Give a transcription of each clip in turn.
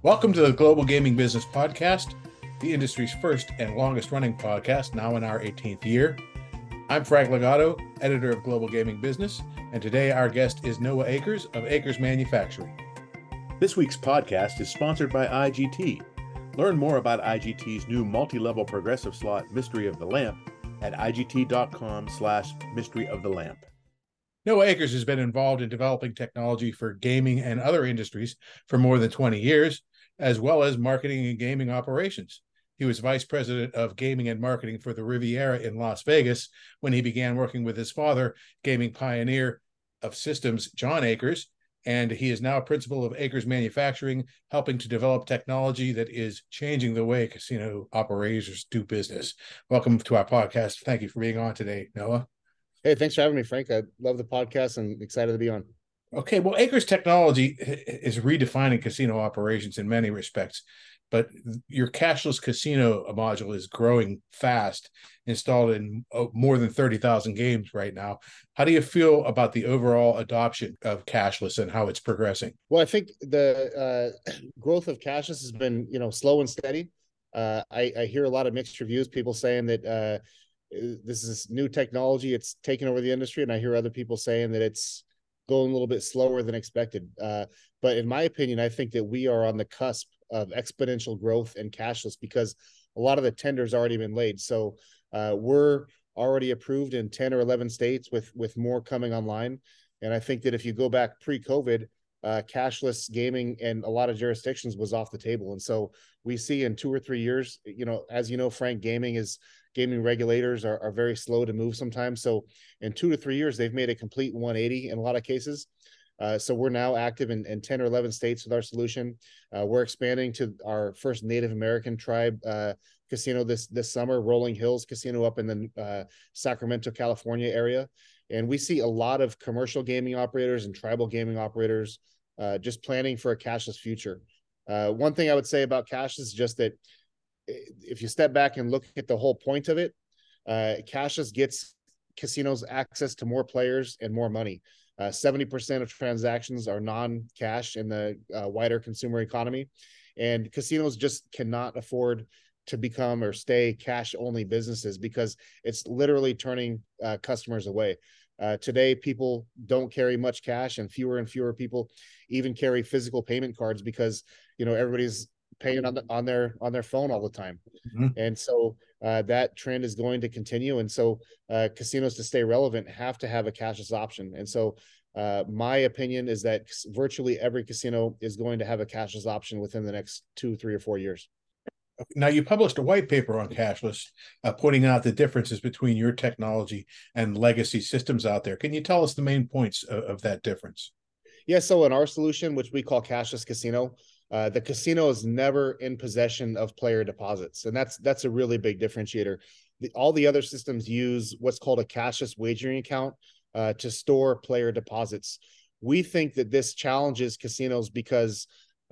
Welcome to the Global Gaming Business Podcast, the industry's first and longest running podcast, now in our 18th year. I'm Frank Legato, editor of Global Gaming Business, and today our guest is Noah Akers of Akers Manufacturing. This week's podcast is sponsored by IGT. Learn more about IGT's new multi-level progressive slot Mystery of the Lamp at igt.com/Mystery of the Lamp. Noah Akers has been involved in developing technology for gaming and other industries for more than 20 years, as well as marketing and gaming operations. He was vice president of gaming and marketing for the Riviera in Las Vegas when he began working with his father, gaming pioneer of systems, John Akers, and he is now principal of Akers Manufacturing, helping to develop technology that is changing the way casino operators do business. Welcome to our podcast. Thank you for being on today, Noah. Hey, thanks for having me, Frank. I love the podcast and excited to be on. Okay, well, Akers technology is redefining casino operations in many respects, but your cashless casino module is growing fast, installed in more than 30,000 games right now. How do you feel about the overall adoption of cashless and how it's progressing? Well, I think the growth of cashless has been, slow and steady. I hear a lot of mixed reviews, people saying that this is new technology, it's taken over the industry, and I hear other people saying that it's going a little bit slower than expected. But in my opinion, I think that we are on the cusp of exponential growth in cashless because a lot of the tenders already been laid. So we're already approved in 10 or 11 states with more coming online. And I think that if you go back pre-COVID, cashless gaming in a lot of jurisdictions was off the table. And so we see in 2 or 3 years, as you know, Frank, gaming regulators are very slow to move sometimes. So in 2 to 3 years, they've made a complete 180 in a lot of cases. So we're now active in 10 or 11 states with our solution. We're expanding to our first Native American tribe casino this summer, Rolling Hills Casino up in the Sacramento, California area. And we see a lot of commercial gaming operators and tribal gaming operators just planning for a cashless future. One thing I would say about cashless is just that if you step back and look at the whole point of it, cashless gets casinos access to more players and more money. 70% of transactions are non-cash in the wider consumer economy, and casinos just cannot afford to become or stay cash-only businesses because it's literally turning customers away. Today, people don't carry much cash, and fewer people even carry physical payment cards because everybody's paying on their phone all the time. Mm-hmm. And so that trend is going to continue. And so casinos, to stay relevant, have to have a cashless option. And so my opinion is that virtually every casino is going to have a cashless option within the next 2, 3, or 4 years. Now, you published a white paper on cashless, pointing out the differences between your technology and legacy systems out there. Can you tell us the main points of that difference? Yeah, so in our solution, which we call Cashless Casino, the casino is never in possession of player deposits, and that's a really big differentiator. All the other systems use what's called a cashless wagering account to store player deposits. We think that this challenges casinos because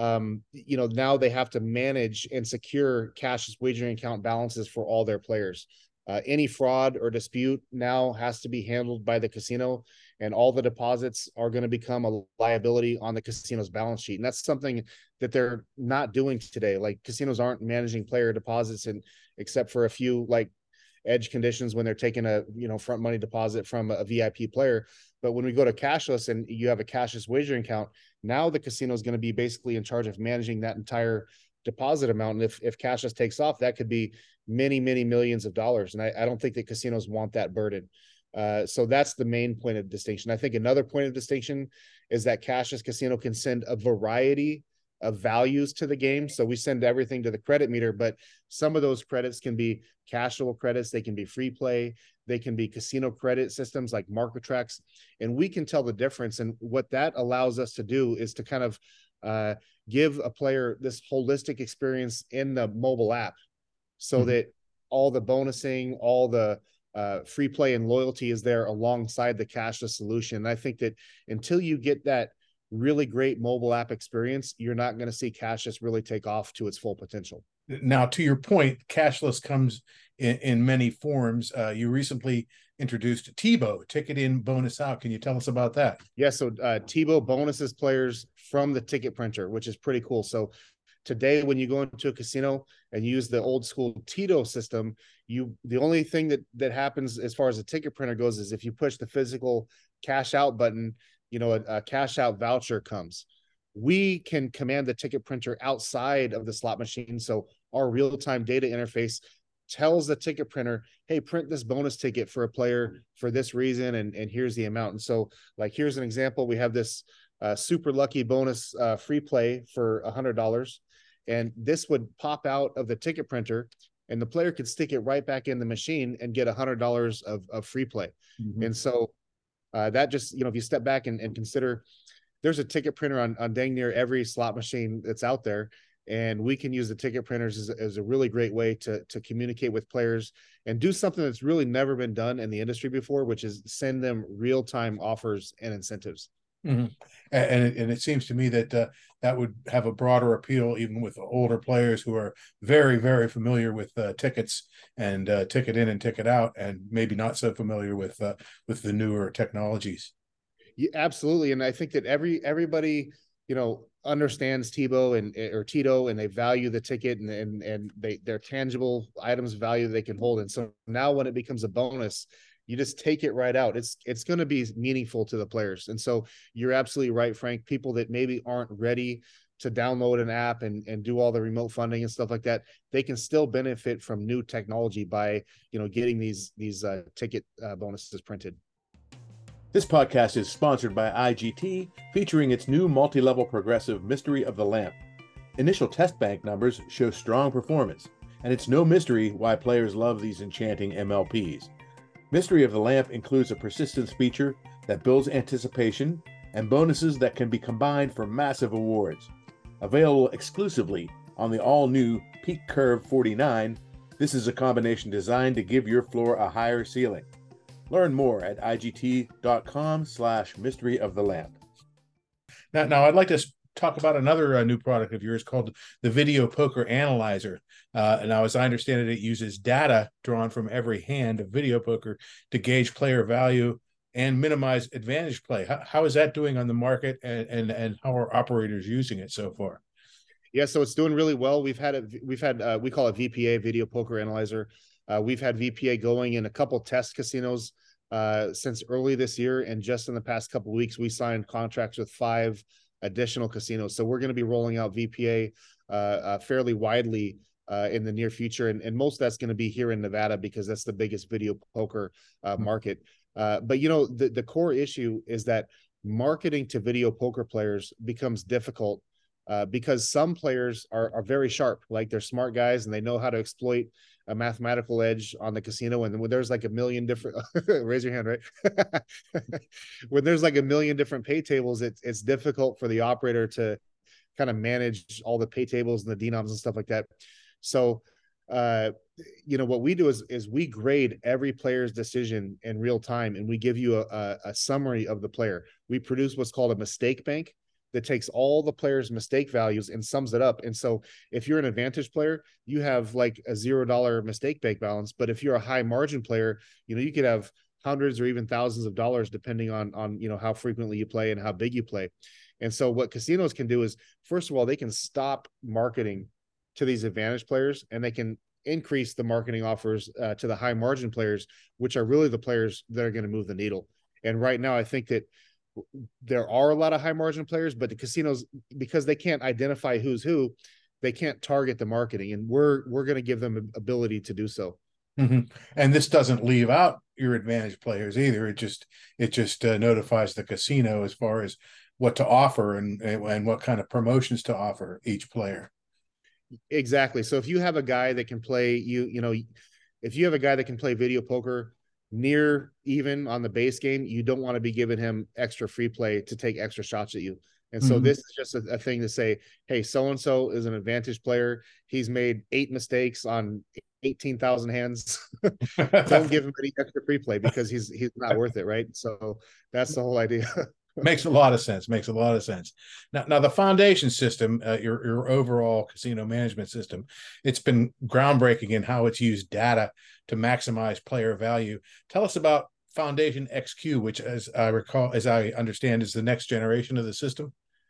now they have to manage and secure cashless wagering account balances for all their players. Any fraud or dispute now has to be handled by the casino, and all the deposits are going to become a liability on the casino's balance sheet. And that's something that they're not doing today. Like, casinos aren't managing player deposits, and except for a few like edge conditions when they're taking a front money deposit from a VIP player. But when we go to cashless and you have a cashless wagering account, now the casino is going to be basically in charge of managing that entire deposit amount. And if cashless takes off, that could be many, many millions of dollars. And I don't think that casinos want that burden. So that's the main point of distinction. I think another point of distinction is that cashless casino can send a variety of values to the game. So we send everything to the credit meter, but some of those credits can be cashable credits. They can be free play. They can be casino credit systems like MarketTrax. And we can tell the difference. And what that allows us to do is to kind of give a player this holistic experience in the mobile app so that all the bonusing, all the free play and loyalty is there alongside the cashless solution. And I think that until you get that really great mobile app experience, you're not going to see cashless really take off to its full potential. Now, to your point, cashless comes in many forms. You recently introduced TBO, ticket in, bonus out. Can you tell us about that? Yeah, so TBO bonuses players from the ticket printer, which is pretty cool. So Today, when you go into a casino and use the old school Tito system, the only thing that happens as far as a ticket printer goes is if you push the physical cash out button, a cash out voucher comes. We can command the ticket printer outside of the slot machine. So our real-time data interface tells the ticket printer, hey, print this bonus ticket for a player for this reason, and here's the amount. And so, like, here's an example. We have this super lucky bonus free play for $100, and this would pop out of the ticket printer, and the player could stick it right back in the machine and get $100 of free play. Mm-hmm. And so that just, if you step back and consider, there's a ticket printer on dang near every slot machine that's out there. And we can use the ticket printers as a really great way to communicate with players and do something that's really never been done in the industry before, which is send them real-time offers and incentives. Mm-hmm. And it seems to me that that would have a broader appeal, even with older players who are very, very familiar with tickets and ticket in and ticket out, and maybe not so familiar with the newer technologies. Yeah, absolutely. And I think that everybody, understands Tebow or Tito, and they value the ticket, and they're tangible items of value they can hold. And so now when it becomes a bonus, you just take it right out. It's going to be meaningful to the players. And so you're absolutely right, Frank. People that maybe aren't ready to download an app and do all the remote funding and stuff like that, they can still benefit from new technology by, getting these ticket bonuses printed. This podcast is sponsored by IGT, featuring its new multi-level progressive Mystery of the Lamp. Initial test bank numbers show strong performance, and it's no mystery why players love these enchanting MLPs. Mystery of the Lamp includes a persistence feature that builds anticipation and bonuses that can be combined for massive awards. Available exclusively on the all-new Peak Curve 49, this is a combination designed to give your floor a higher ceiling. Learn more at igt.com/mystery of the lamp. Now I'd like to talk about another new product of yours called the Video Poker Analyzer. Now, as I understand it, it uses data drawn from every hand of video poker to gauge player value and minimize advantage play. How is that doing on the market, and how are operators using it so far? Yeah, so it's doing really well. We call it VPA, Video Poker Analyzer. We've had VPA going in a couple test casinos since early this year, and just in the past couple of weeks, we signed contracts with 5 additional casinos. So we're going to be rolling out VPA fairly widely in the near future, and most of that's going to be here in Nevada because that's the biggest video poker market. But the core issue is that marketing to video poker players becomes difficult because some players are very sharp, like they're smart guys and they know how to exploit a mathematical edge on the casino. And when there's like a million different raise your hand, right? When there's like a million different pay tables, it's difficult for the operator to kind of manage all the pay tables and the denoms and stuff like that. So what we do is we grade every player's decision in real time, and we give you a summary of the player. We produce what's called a mistake bank that takes all the players' mistake values and sums it up. And so if you're an advantage player, you have like a $0 mistake bank balance. But if you're a high margin player, you could have hundreds or even thousands of dollars depending on how frequently you play and how big you play. And so what casinos can do is, first of all, they can stop marketing to these advantage players, and they can increase the marketing offers to the high margin players, which are really the players that are going to move the needle. And right now, I think that there are a lot of high margin players, but the casinos, because they can't identify who's who, they can't target the marketing, and we're going to give them ability to do so. Mm-hmm. And this doesn't leave out your advantage players either. It just notifies the casino as far as what to offer and what kind of promotions to offer each player. Exactly. So if you have a guy that can play if you have a guy that can play video poker near even on the base game, you don't want to be giving him extra free play to take extra shots at you. And so this is just a thing to say, hey, so-and-so is an advantage player. He's made 8 mistakes on 18,000 hands. Don't give him any extra free play because he's not worth it. Right. So that's the whole idea. Makes a lot of sense. Now the foundation system, your overall casino management system, it's been groundbreaking in how it's used data to maximize player value. Tell us about Foundation XQ, which, as I understand, is the next generation of the system.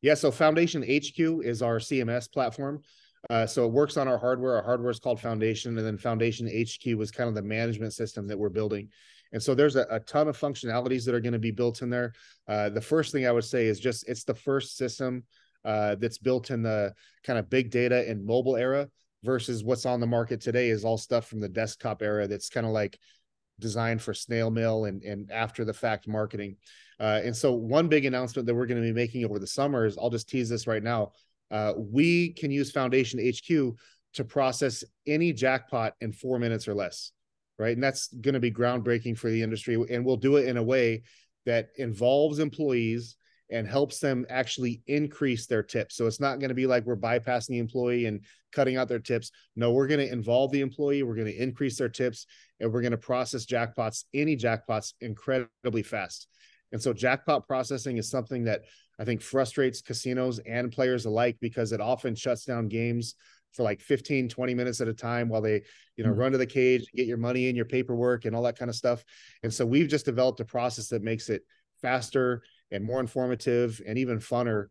Yeah, so Foundation HQ is our CMS platform. So it works on our hardware. Our hardware is called Foundation, and then Foundation HQ was kind of the management system that we're building. And so there's a ton of functionalities that are going to be built in there. The first thing I would say is just it's the first system that's built in the kind of big data and mobile era versus what's on the market today is all stuff from the desktop era that's kind of like designed for snail mail and after the fact marketing. And so one big announcement that we're going to be making over the summer is, I'll just tease this right now. We can use Foundation HQ to process any jackpot in 4 minutes or less, right? And that's going to be groundbreaking for the industry. And we'll do it in a way that involves employees and helps them actually increase their tips. So it's not going to be like we're bypassing the employee and cutting out their tips. No, we're going to involve the employee. We're going to increase their tips, and we're going to process jackpots, any jackpots, incredibly fast. And so jackpot processing is something that I think frustrates casinos and players alike, because it often shuts down games for like 15, 20 minutes at a time while they, run to the cage, get your money in, your paperwork and all that kind of stuff. And so we've just developed a process that makes it faster and more informative and even funner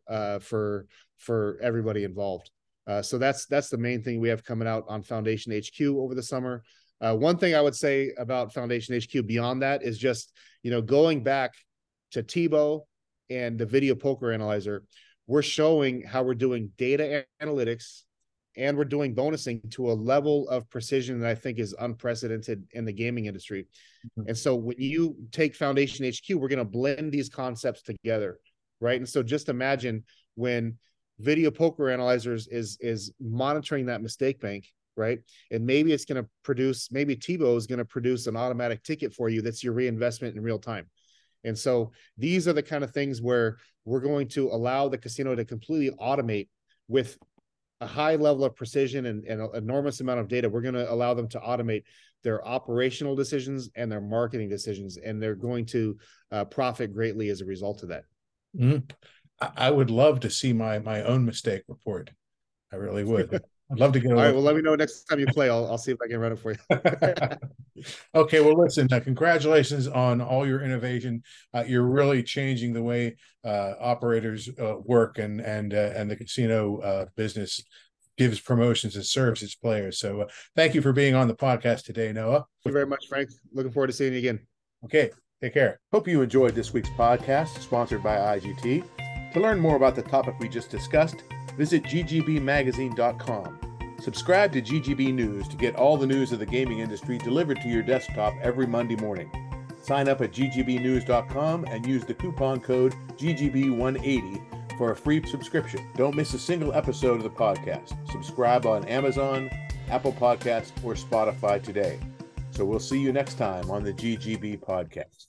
for everybody involved. So that's the main thing we have coming out on Foundation HQ over the summer. One thing I would say about Foundation HQ beyond that is just, going back to TiVo and the video poker analyzer, we're showing how we're doing data analytics and we're doing bonusing to a level of precision that I think is unprecedented in the gaming industry. Mm-hmm. And so when you take Foundation HQ, we're going to blend these concepts together, right? And so just imagine when video poker analyzers is monitoring that mistake bank, right? And maybe it's going to produce, maybe TiVo is going to produce an automatic ticket for you that's your reinvestment in real time. And so these are the kind of things where we're going to allow the casino to completely automate with a high level of precision and an enormous amount of data. We're going to allow them to automate their operational decisions and their marketing decisions, and they're going to profit greatly as a result of that. Mm-hmm. I would love to see my own mistake report. I really would. I'd love to get. All right. Well, let me know next time you play. I'll see if I can run it for you. Okay. Well, listen. Congratulations on all your innovation. You're really changing the way operators work, and the casino business gives promotions and serves its players. So, thank you for being on the podcast today, Noah. Thank you very much, Frank. Looking forward to seeing you again. Okay. Take care. Hope you enjoyed this week's podcast, sponsored by IGT. To learn more about the topic we just discussed, visit ggbmagazine.com. Subscribe to GGB News to get all the news of the gaming industry delivered to your desktop every Monday morning. Sign up at ggbnews.com and use the coupon code GGB180 for a free subscription. Don't miss a single episode of the podcast. Subscribe on Amazon, Apple Podcasts, or Spotify today. So we'll see you next time on the GGB Podcast.